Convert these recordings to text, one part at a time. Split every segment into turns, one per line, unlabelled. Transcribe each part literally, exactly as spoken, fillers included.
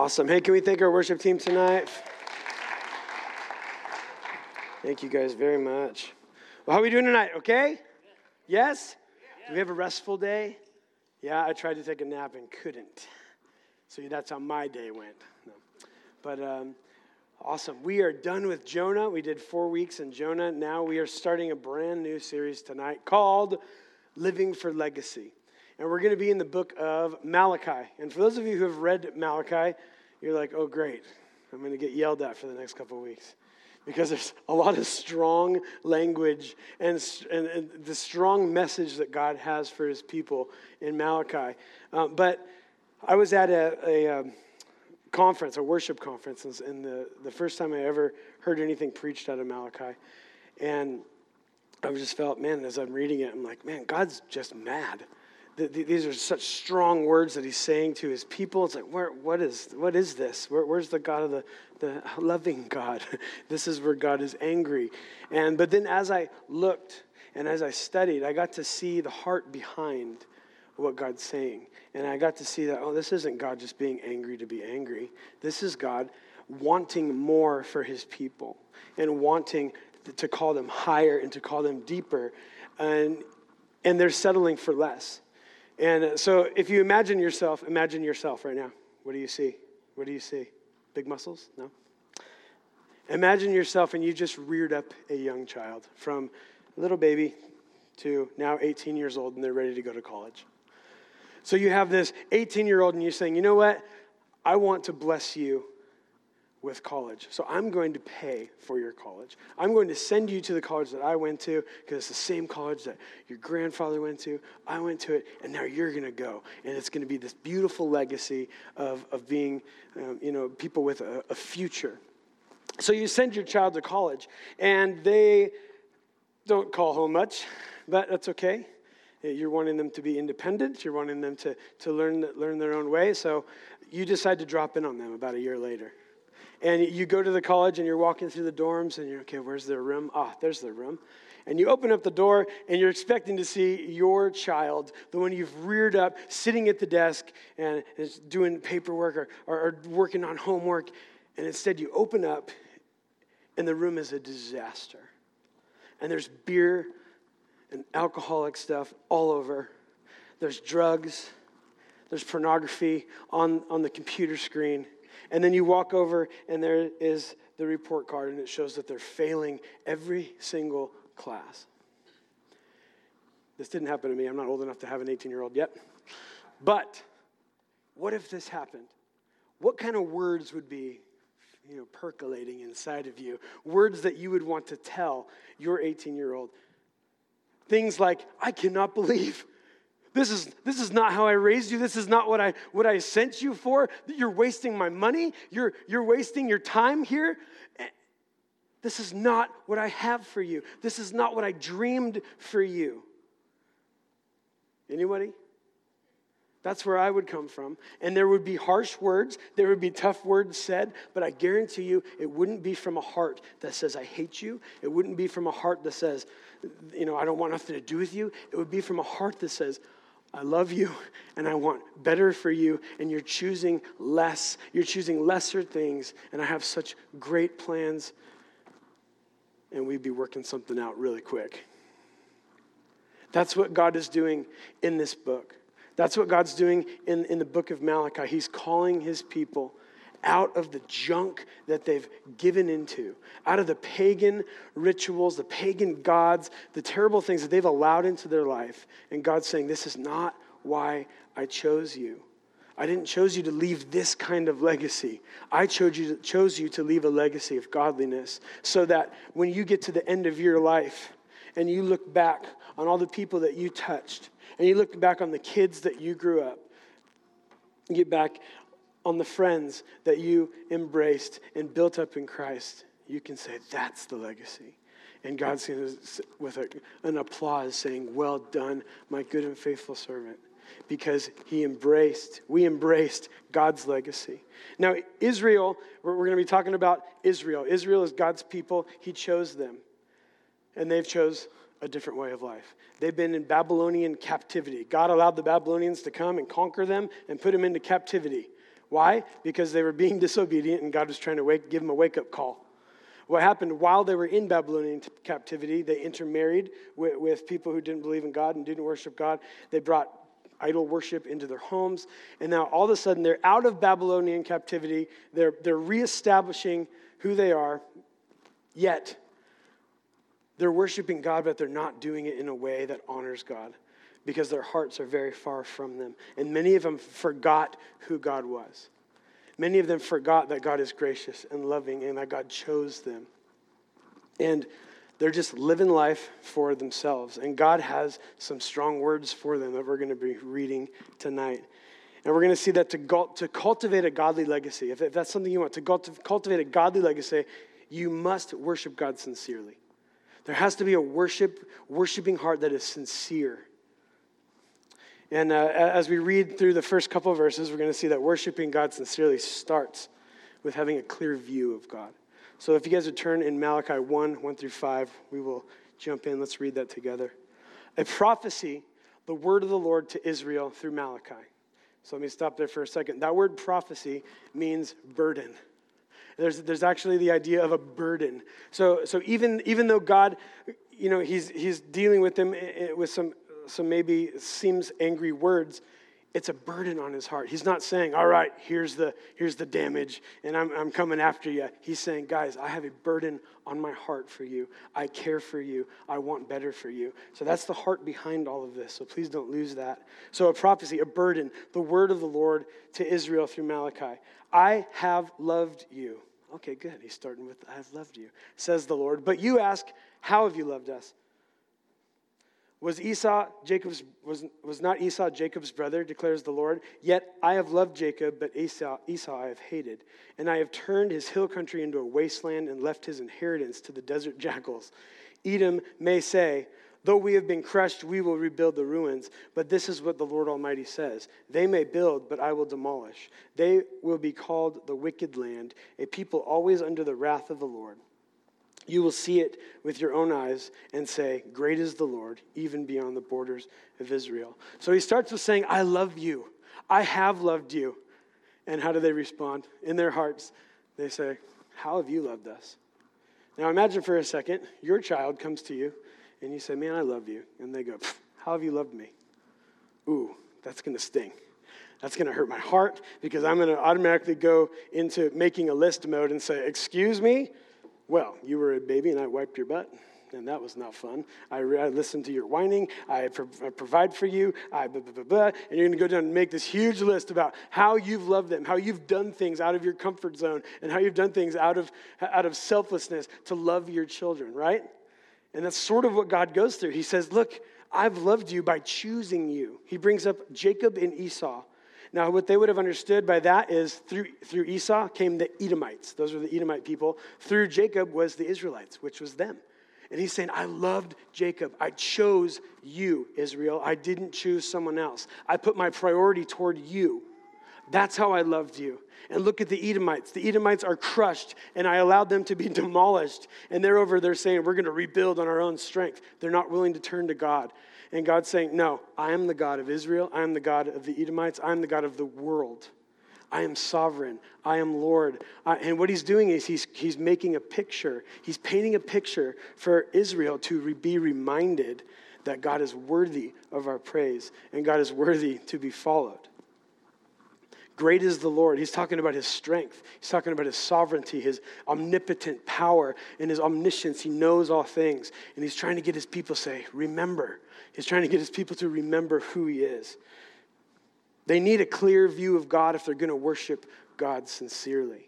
Awesome. Hey, can we thank our worship team tonight? Thank you guys very much. Well, how are we doing tonight? Okay? Yes? Do we have a restful day? Yeah, I tried to take a nap and couldn't. So that's how my day went. No. But um, awesome. We are done with Jonah. We did four weeks in Jonah. Now we are starting a brand new series tonight called Living for Legacy. And we're going to be in the book of Malachi. And for those of you who have read Malachi, you're like, oh, great. I'm going to get yelled at for the next couple of weeks. Because there's a lot of strong language and, and, and the strong message that God has for his people in Malachi. Um, but I was at a, a um, conference, a worship conference, and the, the first time I ever heard anything preached out of Malachi. And I just felt, man, as I'm reading it, I'm like, man, God's just mad. These are such strong words that he's saying to his people. It's like, where, what is what is this? Where, where's the God of the, the loving God? This is where God is angry. And but then as I looked and as I studied, I got to see the heart behind what God's saying. And I got to see that, oh, this isn't God just being angry to be angry. This is God wanting more for his people and wanting to call them higher and to call them deeper. And and they're settling for less. And so if you imagine yourself, imagine yourself right now. What do you see? What do you see? Big muscles? No? Imagine yourself and you just reared up a young child from a little baby to now eighteen years old and they're ready to go to college. So you have this eighteen-year-old and you're saying, you know what? I want to bless you with college. So I'm going to pay for your college. I'm going to send you to the college that I went to because it's the same college that your grandfather went to. I went to it, and now you're going to go. And it's going to be this beautiful legacy of, of being, um, you know, people with a, a future. So you send your child to college, and they don't call home much, but that's okay. You're wanting them to be independent. You're wanting them to, to learn, learn their own way. So you decide to drop in on them about a year later. And you go to the college and you're walking through the dorms and you're, okay, where's their room? Ah, there's their room. And you open up the door and you're expecting to see your child, the one you've reared up, sitting at the desk and is doing paperwork or, or, or working on homework. And instead you open up and the room is a disaster. And there's beer and alcoholic stuff all over. There's drugs. There's pornography on, on the computer screen. And then you walk over, and there is the report card, and it shows that they're failing every single class. This didn't happen to me. I'm not old enough to have an eighteen-year-old yet. But what if this happened? What kind of words would be, you know, percolating inside of you? Words that you would want to tell your eighteen-year-old. Things like, I cannot believe This is this is not how I raised you. This is not what I what I sent you for. You're wasting my money. You're you're wasting your time here. This is not what I have for you. This is not what I dreamed for you. Anybody? That's where I would come from. And there would be harsh words. There would be tough words said. But I guarantee you, it wouldn't be from a heart that says, I hate you. It wouldn't be from a heart that says, you know, I don't want nothing to do with you. It would be from a heart that says, I love you, and I want better for you, and you're choosing less. You're choosing lesser things, and I have such great plans, and we'd be working something out really quick. That's what God is doing in this book. That's what God's doing in, in the book of Malachi. He's calling his people out of the junk that they've given into, out of the pagan rituals, the pagan gods, the terrible things that they've allowed into their life. And God's saying, this is not why I chose you. I didn't chose you to leave this kind of legacy. I chose you, to, chose you to leave a legacy of godliness so that when you get to the end of your life and you look back on all the people that you touched and you look back on the kids that you grew up, you get back on the friends that you embraced and built up in Christ, you can say, that's the legacy. And God's going to, with a, an applause, saying, well done, my good and faithful servant. Because he embraced, we embraced God's legacy. Now, Israel, we're, we're going to be talking about Israel. Israel is God's people. He chose them. And they've chose a different way of life. They've been in Babylonian captivity. God allowed the Babylonians to come and conquer them and put them into captivity. Why? Because they were being disobedient and God was trying to wake, give them a wake-up call. What happened while they were in Babylonian captivity, they intermarried with, with people who didn't believe in God and didn't worship God. They brought idol worship into their homes. And now all of a sudden they're out of Babylonian captivity. They're, they're reestablishing who they are, yet they're worshiping God, but they're not doing it in a way that honors God because their hearts are very far from them. And many of them forgot who God was. Many of them forgot that God is gracious and loving and that God chose them. And they're just living life for themselves. And God has some strong words for them that we're going to be reading tonight. And we're going to see that to, to cultivate a godly legacy, if, if that's something you want, to cultivate a godly legacy, you must worship God sincerely. There has to be a worship, worshiping heart that is sincere. And uh, as we read through the first couple of verses, we're going to see that worshiping God sincerely starts with having a clear view of God. So if you guys would turn in Malachi one, one through five, we will jump in. Let's read that together. A prophecy, the word of the Lord to Israel through Malachi. So let me stop there for a second. That word prophecy means burden. There's, there's actually the idea of a burden. So, so even, even though God, you know, he's, he's dealing with them with some some maybe seems angry words, it's a burden on his heart. He's not saying, all right, here's the here's the damage, and I'm I'm coming after you. He's saying, guys, I have a burden on my heart for you. I care for you. I want better for you. So that's the heart behind all of this. So please don't lose that. So a prophecy, a burden, the word of the Lord to Israel through Malachi. I have loved you. Okay, good. He's starting with, I have loved you, says the Lord. But you ask, how have you loved us? Was Esau Jacob's was was not Esau Jacob's brother, declares the Lord? Yet I have loved Jacob, but Esau Esau I have hated, and I have turned his hill country into a wasteland and left his inheritance to the desert jackals. Edom may say, though we have been crushed, we will rebuild the ruins. But this is what the Lord Almighty says: they may build, but I will demolish. They will be called the wicked land, a people always under the wrath of the Lord. You will see it with your own eyes and say, great is the Lord, even beyond the borders of Israel. So he starts with saying, I love you. I have loved you. And how do they respond? In their hearts, they say, how have you loved us? Now imagine for a second, your child comes to you and you say, man, I love you. And they go, how have you loved me? Ooh, that's going to sting. That's going to hurt my heart because I'm going to automatically go into making a list mode and say, excuse me? Well, you were a baby and I wiped your butt, and that was not fun. I, re- I listened to your whining. I, pro- I provide for you. I blah, blah, blah, blah. And you're going to go down and make this huge list about how you've loved them, how you've done things out of your comfort zone, and how you've done things out of, out of selflessness to love your children, right? And that's sort of what God goes through. He says, look, I've loved you by choosing you. He brings up Jacob and Esau. Now, what they would have understood by that is through through Esau came the Edomites. Those were the Edomite people. Through Jacob was the Israelites, which was them. And he's saying, I loved Jacob. I chose you, Israel. I didn't choose someone else. I put my priority toward you. That's how I loved you. And look at the Edomites. The Edomites are crushed, and I allowed them to be demolished. And they're over there saying, we're going to rebuild on our own strength. They're not willing to turn to God. And God's saying, no, I am the God of Israel. I am the God of the Edomites. I am the God of the world. I am sovereign. I am Lord. I, and what he's doing is he's, he's making a picture. He's painting a picture for Israel to re, be reminded that God is worthy of our praise and God is worthy to be followed. Great is the Lord. He's talking about his strength. He's talking about his sovereignty, his omnipotent power, and his omniscience. He knows all things. And he's trying to get his people to say, remember. He's trying to get his people to remember who he is. They need a clear view of God if they're going to worship God sincerely.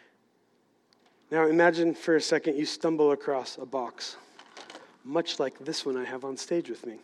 Now imagine for a second you stumble across a box, much like this one I have on stage with me.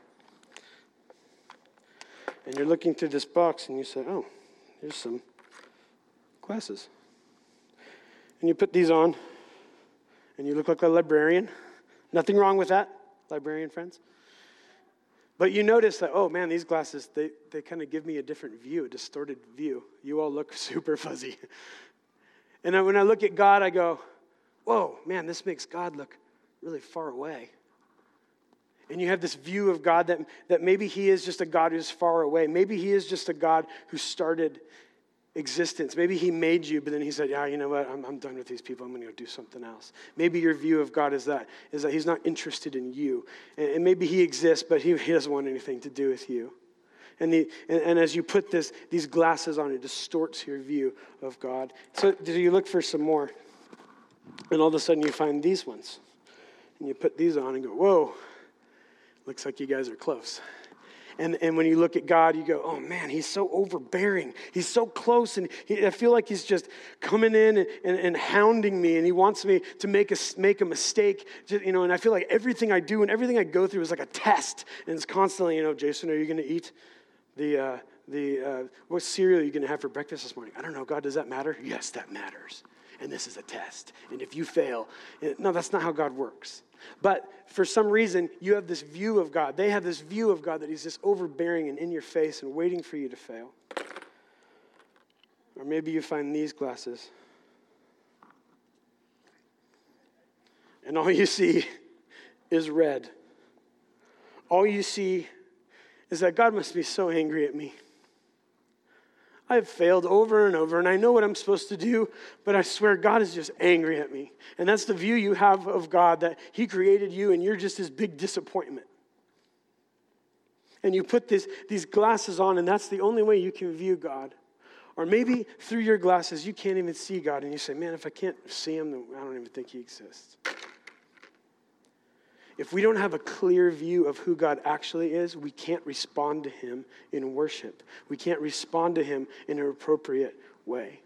And you're looking through this box and you say, oh, here's some glasses. And you put these on, and you look like a librarian. Nothing wrong with that, librarian friends. But you notice that, oh man, these glasses, they, they kind of give me a different view, a distorted view. You all look super fuzzy. And then when I look at God, I go, whoa, man, this makes God look really far away. And you have this view of God that, that maybe he is just a God who's far away. Maybe he is just a God who started existence. Maybe he made you, but then he said, yeah, you know what, I'm, I'm done with these people. I'm going to go do something else. Maybe your view of God is that, is that he's not interested in you. And, and maybe he exists, but he, he doesn't want anything to do with you. And, the, and, and as you put this, these glasses on, it distorts your view of God. So do you look for some more? And all of a sudden you find these ones. And you put these on and go, whoa, looks like you guys are close. And, and when you look at God, you go, oh man, he's so overbearing. He's so close. And he, I feel like he's just coming in and, and, and hounding me. And he wants me to make a, make a mistake. Just, you know, and I feel like everything I do and everything I go through is like a test. And it's constantly, you know, Jason, are you going to eat the, uh, the uh, what cereal are you going to have for breakfast this morning? I don't know, God, does that matter? Yes, that matters. And this is a test. And if you fail, no, that's not how God works. But for some reason, you have this view of God. They have this view of God that he's just overbearing and in your face and waiting for you to fail. Or maybe you find these glasses. And all you see is red. All you see is that God must be so angry at me. I have failed over and over, and I know what I'm supposed to do, but I swear God is just angry at me. And that's the view you have of God, that he created you, and you're just his big disappointment. And you put this, these glasses on, and that's the only way you can view God. Or maybe through your glasses, you can't even see God, and you say, man, if I can't see him, then I don't even think he exists. If we don't have a clear view of who God actually is, we can't respond to him in worship. We can't respond to him in an appropriate way.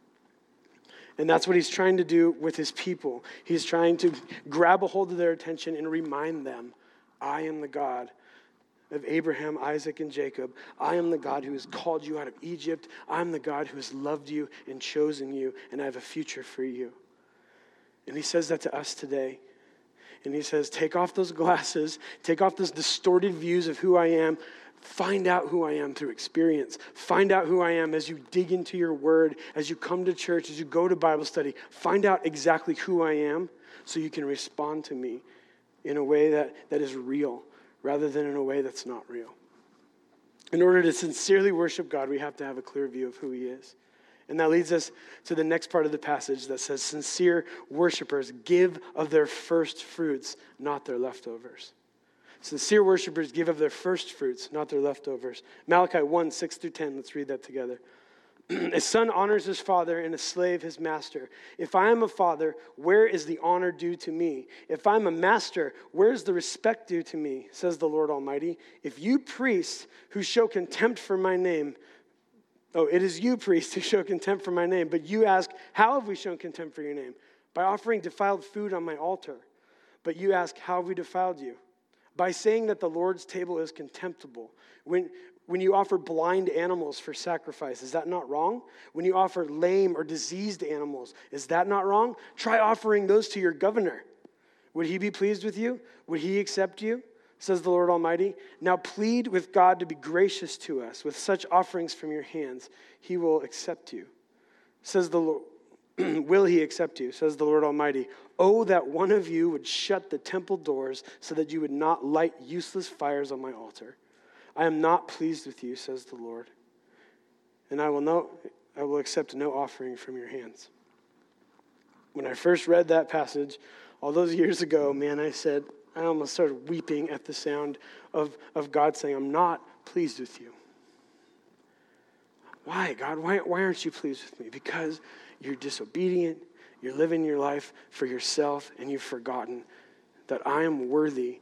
And that's what he's trying to do with his people. He's trying to grab a hold of their attention and remind them, I am the God of Abraham, Isaac, and Jacob. I am the God who has called you out of Egypt. I'm the God who has loved you and chosen you, and I have a future for you. And he says that to us today. And he says, take off those glasses, take off those distorted views of who I am, find out who I am through experience. Find out who I am as you dig into your word, as you come to church, as you go to Bible study. Find out exactly who I am so you can respond to me in a way that, that is real rather than in a way that's not real. In order to sincerely worship God, we have to have a clear view of who he is. And that leads us to the next part of the passage that says, sincere worshipers give of their first fruits, not their leftovers. Sincere worshipers give of their first fruits, not their leftovers. Malachi one, six through ten, let's read that together. A son honors his father and a slave his master. If I am a father, where is the honor due to me? If I'm a master, where is the respect due to me, says the Lord Almighty. If you priests who show contempt for my name, Oh, it is you, priests, who show contempt for my name. But you ask, how have we shown contempt for your name? By offering defiled food on my altar. But you ask, how have we defiled you? By saying that the Lord's table is contemptible. When, when you offer blind animals for sacrifice, is that not wrong? When you offer lame or diseased animals, is that not wrong? Try offering those to your governor. Would he be pleased with you? Would he accept you? Says the Lord Almighty. Now plead with God to be gracious to us. With such offerings from your hands, he will accept you. Says the Lord, will he accept you? Says the Lord Almighty. Oh, that one of you would shut the temple doors so that you would not light useless fires on my altar. I am not pleased with you, says the Lord. And I will no, I will accept no offering from your hands. When I first read that passage all those years ago, man, I said, I almost started weeping at the sound of, of God saying, I'm not pleased with you. Why, God? Why, why aren't you pleased with me? Because you're disobedient, you're living your life for yourself, and you've forgotten that I am worthy.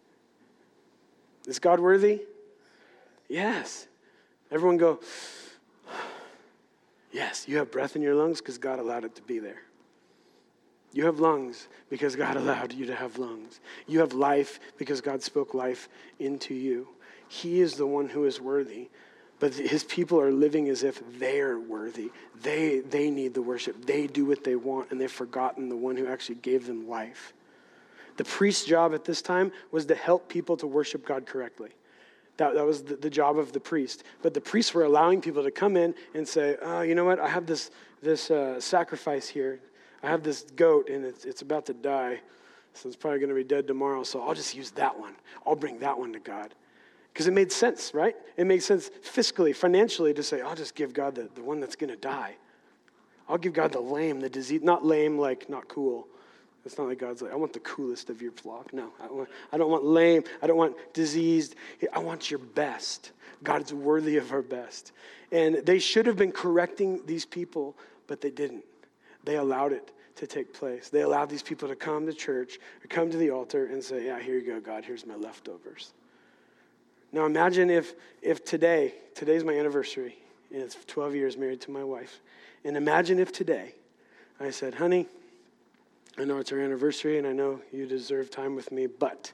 Is God worthy? Yes. Everyone go, yes, you have breath in your lungs because God allowed it to be there. You have lungs because God allowed you to have lungs. You have life because God spoke life into you. He is the one who is worthy. But his people are living as if they're worthy. They, they need the worship. They do what they want, and they've forgotten the one who actually gave them life. The priest's job at this time was to help people to worship God correctly. That, that was the, the job of the priest. But the priests were allowing people to come in and say, oh, you know what? I have this, this uh, sacrifice here. I have this goat, and it's, it's about to die, so it's probably going to be dead tomorrow, so I'll just use that one. I'll bring that one to God. Because it made sense, right? It made sense fiscally, financially to say, I'll just give God the, the one that's going to die. I'll give God the lame, the disease, not lame like not cool. It's not like God's like, I want the coolest of your flock. No, I, want, I don't want lame. I don't want diseased. I want your best. God's worthy of our best. And they should have been correcting these people, but they didn't. They allowed it to take place. They allowed these people to come to church or come to the altar and say, yeah, here you go, God, here's my leftovers. Now imagine if if today, today's my anniversary, and it's twelve years married to my wife. And imagine if today I said, honey, I know it's our anniversary and I know you deserve time with me, but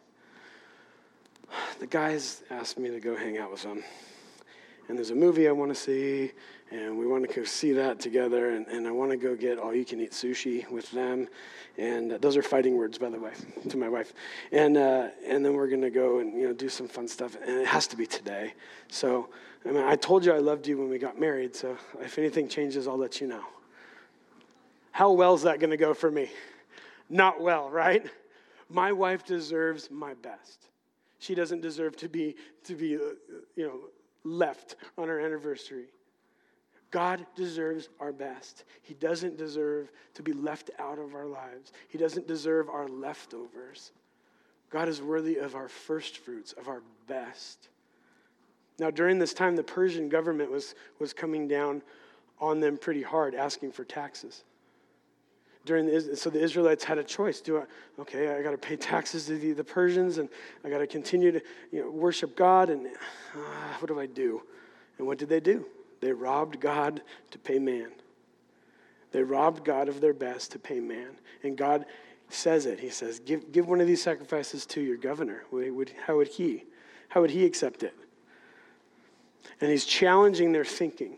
the guys asked me to go hang out with them. And there's a movie I want to see, and we want to go see that together, and, and I want to go get all-you-can-eat sushi with them. And uh, those are fighting words, by the way, to my wife. And uh, and then we're going to go and you know do some fun stuff, and it has to be today. So, I mean, I told you I loved you when we got married, so if anything changes, I'll let you know. How well is that going to go for me? Not well, right? My wife deserves my best. She doesn't deserve to be, to be, uh, you know, left on our anniversary. God deserves our best. He doesn't deserve to be left out of our lives. He doesn't deserve our leftovers. God is worthy of our first fruits, of our best. Now, during this time, the Persian government was, was coming down on them pretty hard, asking for taxes. During the, so the Israelites had a choice. Do I, okay, I got to pay taxes to the, the Persians, and I got to continue to you know, worship God, and uh, what do I do? And what did they do? They robbed God to pay man. They robbed God of their best to pay man. And God says it. He says, give, give one of these sacrifices to your governor. Would, how would he? How would he accept it? And he's challenging their thinking.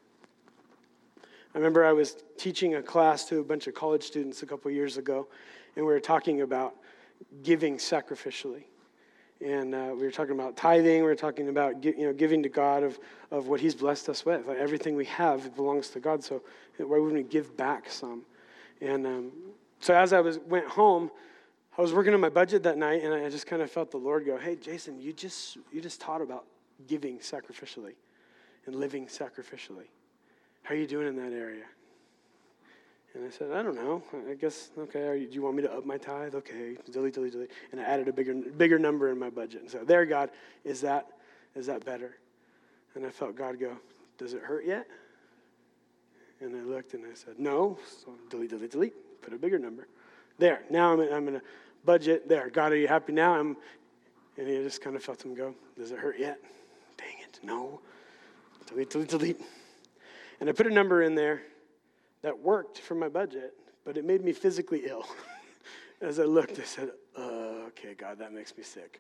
I remember I was teaching a class to a bunch of college students a couple years ago, and we were talking about giving sacrificially. And uh, we were talking about tithing. We were talking about you know giving to God of, of what he's blessed us with. Like everything we have belongs to God, so why wouldn't we give back some? And um, so as I was went home, I was working on my budget that night, and I just kind of felt the Lord go, hey, Jason, you just you just taught about giving sacrificially and living sacrificially. How are you doing in that area? And I said, I don't know. I guess, okay, are you, do you want me to up my tithe? Okay, delete, delete, delete. And I added a bigger bigger number in my budget. And so there, God, is that is that better? And I felt God go, does it hurt yet? And I looked and I said, no. So delete, delete, delete. Put a bigger number. There, now I'm in, I'm in a budget. There, God, are you happy now? I'm, and he just kind of felt him go, does it hurt yet? Dang it, no. Delete, delete, delete. And I put a number in there that worked for my budget, but it made me physically ill. As I looked, I said, uh, okay, God, that makes me sick.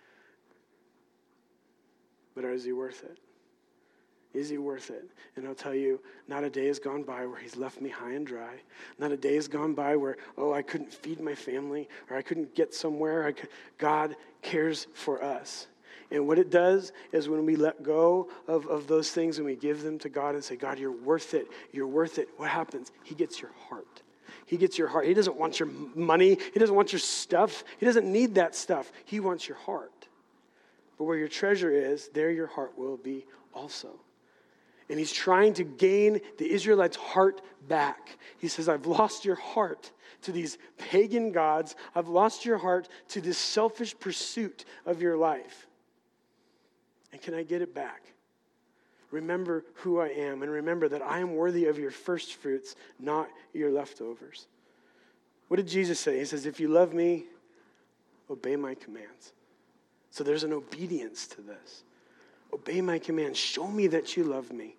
But is he worth it? Is he worth it? And I'll tell you, not a day has gone by where he's left me high and dry. Not a day has gone by where, oh, I couldn't feed my family, or I couldn't get somewhere. I could. God cares for us. And what it does is when we let go of, of those things and we give them to God and say, God, you're worth it. You're worth it. What happens? He gets your heart. He gets your heart. He doesn't want your money. He doesn't want your stuff. He doesn't need that stuff. He wants your heart. But where your treasure is, there your heart will be also. And he's trying to gain the Israelites' heart back. He says, I've lost your heart to these pagan gods. I've lost your heart to this selfish pursuit of your life. And can I get it back? Remember who I am, and remember that I am worthy of your first fruits, not your leftovers. What did Jesus say? He says, if you love me, obey my commands. So there's an obedience to this. Obey my commands. Show me that you love me.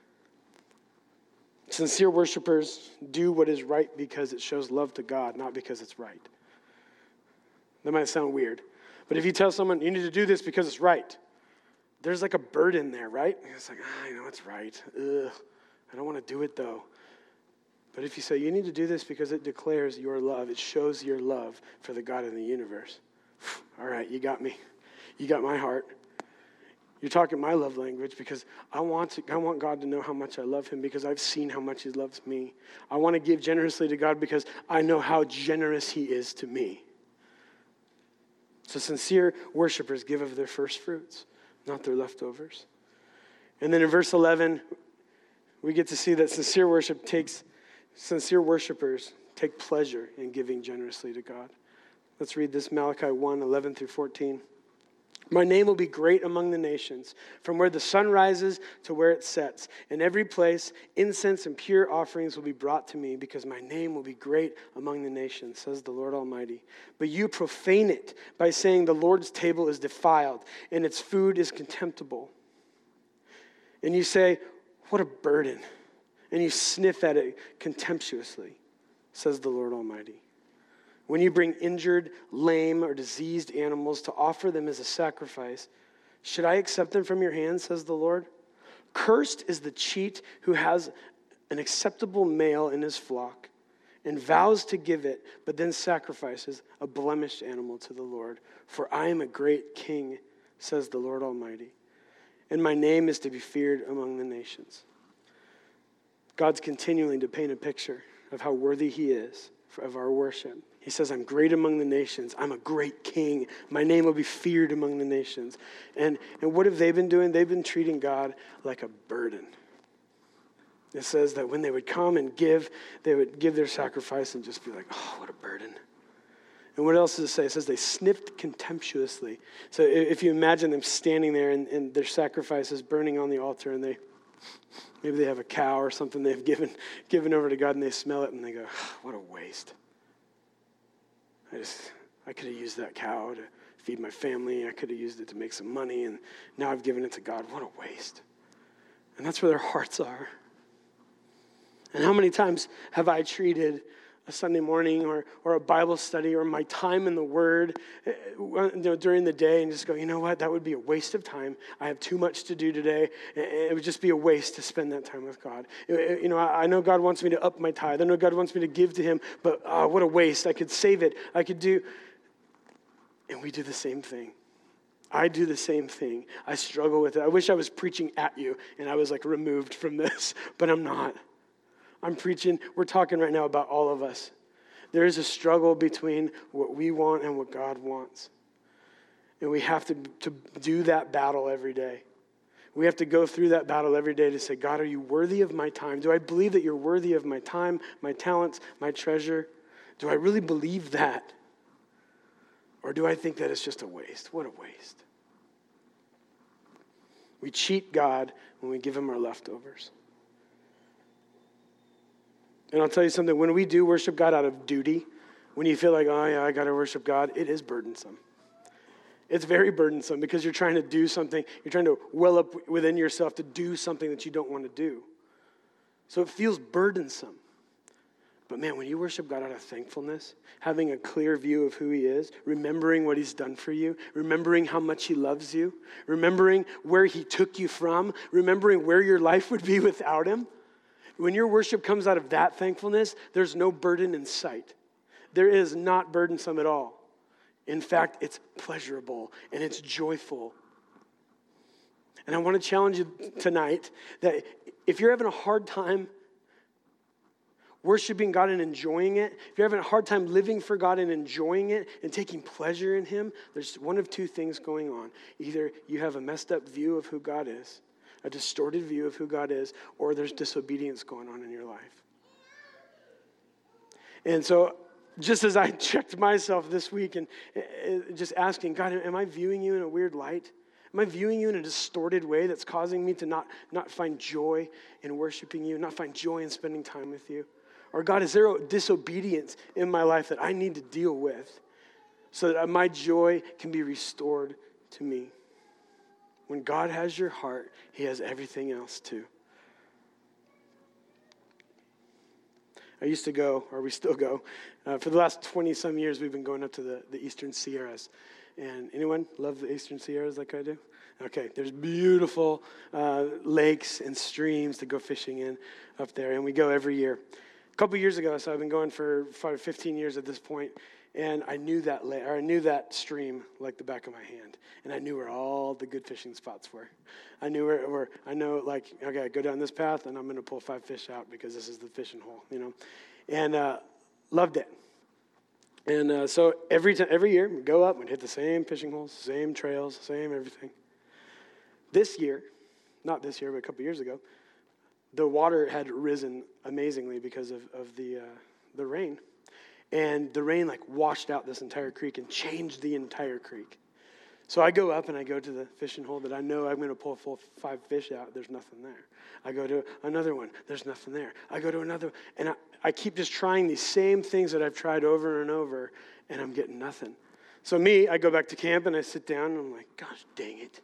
Sincere worshipers do what is right because it shows love to God, not because it's right. That might sound weird. But if you tell someone, you need to do this because it's right, there's like a burden there, right? It's like, ah, I know it's right. Ugh, I don't want to do it though. But if you say, you need to do this because it declares your love, it shows your love for the God in the universe. All right, you got me. You got my heart. You're talking my love language because I want to, I want God to know how much I love him because I've seen how much he loves me. I want to give generously to God because I know how generous he is to me. So sincere worshipers give of their first fruits. not their leftovers. And then in verse eleven, we get to see that sincere worship takes, sincere worshipers take pleasure in giving generously to God. Let's read this, Malachi one, eleven through fourteen. My name will be great among the nations, from where the sun rises to where it sets. In every place, incense and pure offerings will be brought to me, because my name will be great among the nations, says the Lord Almighty. But you profane it by saying the Lord's table is defiled, and its food is contemptible. And you say, what a burden. And you sniff at it contemptuously, says the Lord Almighty. When you bring injured, lame, or diseased animals to offer them as a sacrifice, should I accept them from your hand, says the Lord? Cursed is the cheat who has an acceptable male in his flock and vows to give it, but then sacrifices a blemished animal to the Lord. For I am a great king, says the Lord Almighty, and my name is to be feared among the nations. God's continuing to paint a picture of how worthy he is of our worship. He says, I'm great among the nations. I'm a great king. My name will be feared among the nations. And, and what have they been doing? They've been treating God like a burden. It says that when they would come and give, they would give their sacrifice and just be like, oh, what a burden. And what else does it say? It says they sniffed contemptuously. So if you imagine them standing there and, and their sacrifice is burning on the altar, and they maybe they have a cow or something they've given given over to God, and they smell it and they go, oh, what a waste. I just, I could have used that cow to feed my family. I could have used it to make some money, and now I've given it to God. What a waste. And that's where their hearts are. And how many times have I treated a Sunday morning or or a Bible study or my time in the Word you know, during the day and just go, you know what, that would be a waste of time. I have too much to do today. It would just be a waste to spend that time with God. You know, I know God wants me to up my tithe. I know God wants me to give to him, but oh, what a waste. I could save it. I could do. And we do the same thing. I do the same thing. I struggle with it. I wish I was preaching at you and I was like removed from this, but I'm not. I'm preaching, we're talking right now about all of us. There is a struggle between what we want and what God wants. And we have to, to do that battle every day. We have to go through that battle every day to say, God, are you worthy of my time? Do I believe that you're worthy of my time, my talents, my treasure? Do I really believe that? Or do I think that it's just a waste? What a waste. We cheat God when we give him our leftovers. And I'll tell you something, when we do worship God out of duty, when you feel like, oh yeah, I got to worship God, it is burdensome. It's very burdensome because you're trying to do something, you're trying to well up within yourself to do something that you don't want to do. So it feels burdensome. But man, when you worship God out of thankfulness, having a clear view of who he is, remembering what he's done for you, remembering how much he loves you, remembering where he took you from, remembering where your life would be without him, when your worship comes out of that thankfulness, there's no burden in sight. There is not burdensome at all. In fact, it's pleasurable and it's joyful. And I want to challenge you tonight that if you're having a hard time worshiping God and enjoying it, if you're having a hard time living for God and enjoying it and taking pleasure in him, there's one of two things going on. Either you have a messed up view of who God is, a distorted view of who God is, or there's disobedience going on in your life. And so just as I checked myself this week and just asking, God, am I viewing you in a weird light? Am I viewing you in a distorted way that's causing me to not, not find joy in worshiping you, not find joy in spending time with you? Or God, is there a disobedience in my life that I need to deal with so that my joy can be restored to me? When God has your heart, he has everything else too. I used to go, or we still go, uh, for the last twenty-some years, we've been going up to the, the Eastern Sierras. And anyone love the Eastern Sierras like I do? Okay, there's beautiful uh, lakes and streams to go fishing in up there, and we go every year. A couple years ago, so I've been going for fifteen years at this point, and I knew that lake, or I knew that stream like the back of my hand, and I knew where all the good fishing spots were. I knew where, where I know, like, okay, I go down this path, and I'm going to pull five fish out because this is the fishing hole, you know, and uh, loved it. And uh, so every time, every year, we'd go up, we'd hit the same fishing holes, same trails, same everything. This year, not this year, but a couple years ago, the water had risen amazingly because of, of the uh, the rain. And the rain like washed out this entire creek and changed the entire creek. So I go up and I go to the fishing hole that I know I'm going to pull a full five fish out. There's nothing there. I go to another one. There's nothing there. I go to another. And I, I keep just trying these same things that I've tried over and over, and I'm getting nothing. So me, I go back to camp and I sit down and I'm like, gosh, dang it.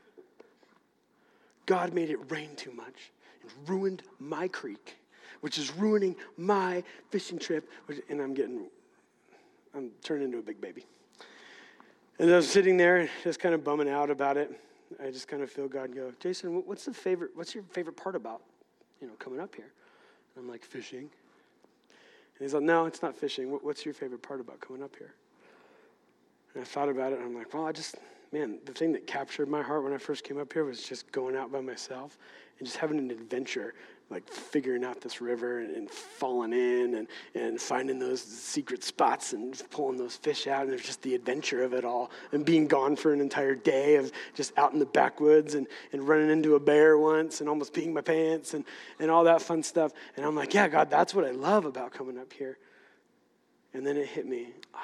God made it rain too much and ruined my creek, which is ruining my fishing trip. And I'm getting, I'm turning into a big baby. And I was sitting there just kind of bumming out about it. I just kind of feel God go, Jason, what's the favorite, what's your favorite part about, you know, coming up here? And I'm like, fishing. And he's like, no, it's not fishing. What's your favorite part about coming up here? And I thought about it, and I'm like, well, I just, man, the thing that captured my heart when I first came up here was just going out by myself and just having an adventure, like figuring out this river and, and falling in and, and finding those secret spots and pulling those fish out. And it was just the adventure of it all. And being gone for an entire day of just out in the backwoods and, and running into a bear once and almost peeing my pants and, and all that fun stuff. And I'm like, yeah, God, that's what I love about coming up here. And then it hit me. Oh,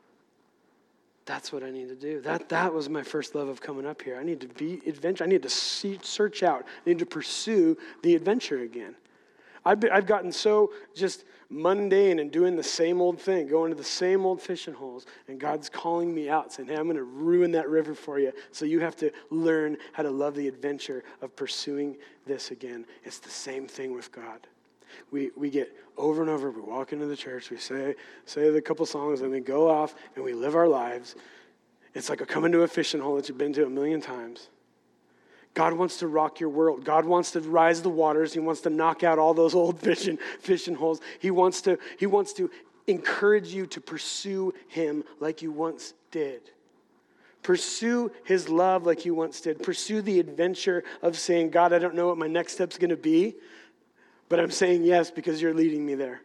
that's what I need to do. That that was my first love of coming up here. I need to be adventure. I need to see, search out. I need to pursue the adventure again. I've been, I've gotten so just mundane and doing the same old thing, going to the same old fishing holes, and God's calling me out, saying, hey, I'm going to ruin that river for you, so you have to learn how to love the adventure of pursuing this again. It's the same thing with God. We we get over and over, we walk into the church, we say say the couple songs, and we go off and we live our lives. It's like a coming to a fishing hole that you've been to a million times. God wants to rock your world. God wants to rise the waters. He wants to knock out all those old fishing fishing holes. He wants to he wants to encourage you to pursue him like you once did. Pursue his love like you once did. Pursue the adventure of saying, God, I don't know what my next step's going to be, but I'm saying yes because you're leading me there.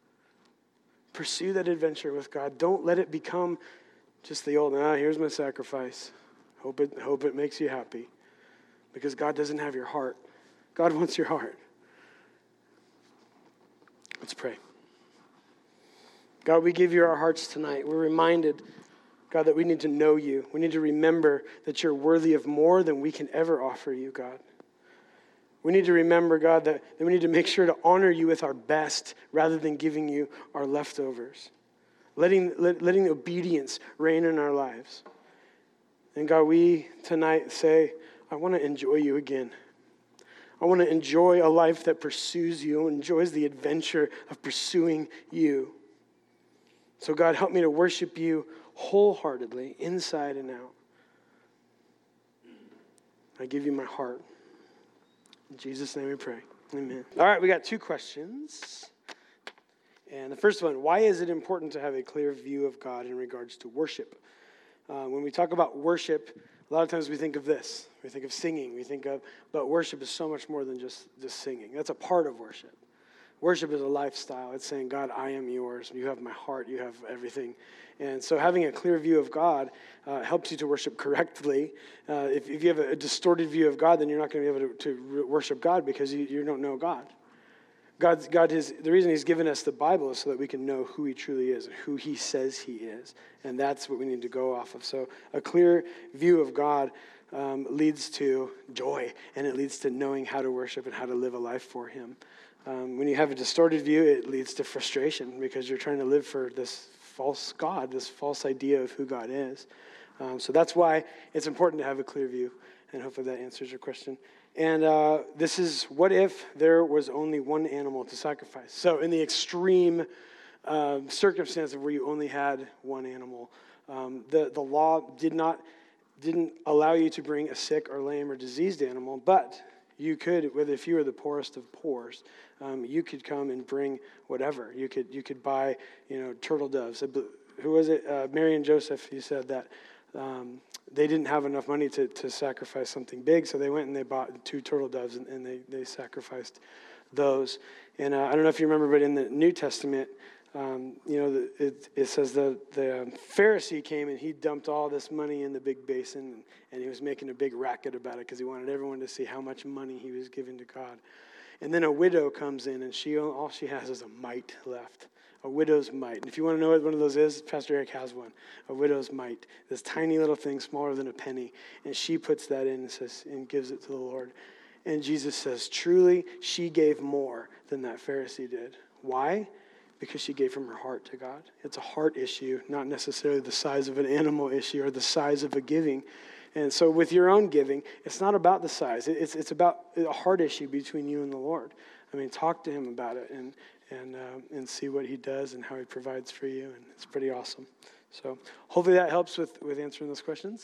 Pursue that adventure with God. Don't let it become just the old, ah, here's my sacrifice. Hope it, hope it makes you happy. Because God doesn't have your heart. God wants your heart. Let's pray. God, we give you our hearts tonight. We're reminded, God, that we need to know you. We need to remember that you're worthy of more than we can ever offer you, God. We need to remember, God, that, that we need to make sure to honor you with our best rather than giving you our leftovers. Letting, let, letting obedience reign in our lives. And God, we tonight say, I want to enjoy you again. I want to enjoy a life that pursues you, enjoys the adventure of pursuing you. So God, help me to worship you wholeheartedly, inside and out. I give you my heart. In Jesus' name we pray. Amen. All right, we got two questions. And the first one, why is it important to have a clear view of God in regards to worship? Uh, when we talk about worship, a lot of times we think of this. We think of singing. We think of, but worship is so much more than just, just singing. That's a part of worship. Worship is a lifestyle. It's saying, God, I am yours. You have my heart. You have everything. And so having a clear view of God uh, helps you to worship correctly. Uh, if, if you have a distorted view of God, then you're not going to be able to, to worship God because you, you don't know God. God's, God is, the reason he's given us the Bible is so that we can know who he truly is and who he says he is. And that's what we need to go off of. So a clear view of God um, leads to joy, and it leads to knowing how to worship and how to live a life for him. Um, when you have a distorted view, it leads to frustration because you're trying to live for this false God, this false idea of who God is. Um, so that's why it's important to have a clear view, and hopefully that answers your question. And uh, this is, what if there was only one animal to sacrifice? So in the extreme uh, circumstance of where you only had one animal, um, the, the law did not, didn't allow you to bring a sick or lame or diseased animal, but you could, whether if you were the poorest of poors, um, you could come and bring whatever. You could you could buy, you know, turtle doves. Who was it? Uh, Mary and Joseph, you said that um, they didn't have enough money to, to sacrifice something big, so they went and they bought two turtle doves, and, and they, they sacrificed those. And uh, I don't know if you remember, but in the New Testament, Um, you know, the, it, it says the, the Pharisee came and he dumped all this money in the big basin, and, and he was making a big racket about it because he wanted everyone to see how much money he was giving to God. And then a widow comes in, and she all she has is a mite left, a widow's mite. And if you want to know what one of those is, Pastor Eric has one, a widow's mite, this tiny little thing smaller than a penny. And she puts that in and says and gives it to the Lord. And Jesus says, truly, she gave more than that Pharisee did. Why? Because she gave from her heart to God. It's a heart issue, not necessarily the size of an animal issue or the size of a giving. And so with your own giving, it's not about the size. It's it's about a heart issue between you and the Lord. I mean, talk to him about it and and um, and see what he does and how he provides for you. And it's pretty awesome. So hopefully that helps with, with answering those questions.